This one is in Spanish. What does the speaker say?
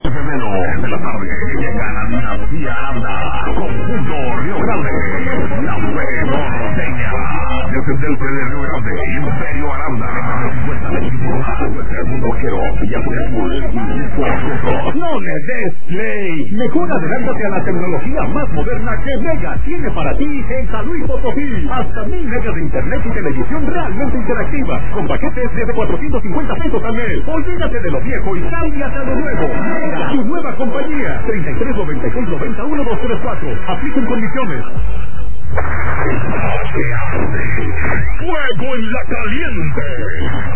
febrero de la tarde llega la dinastía Aranda, conjunto Río Grande, la fe norteña, desde el de Río Grande, Imperio Aranda, 50 metros, el mundo vaquero, Villafre Azul, no le des play. Mejor adelántate a la tecnología más moderna que Mega tiene para ti en San Luis Potosí. Hasta 1000 megas de internet y televisión realmente interactiva, con paquetes desde 450 pesos al mes. Olvídate de lo viejo y cámbiate a lo nuevo. Mega, tu nueva compañía. 33 96 91 234. Apliquen condiciones. fuego en la caliente.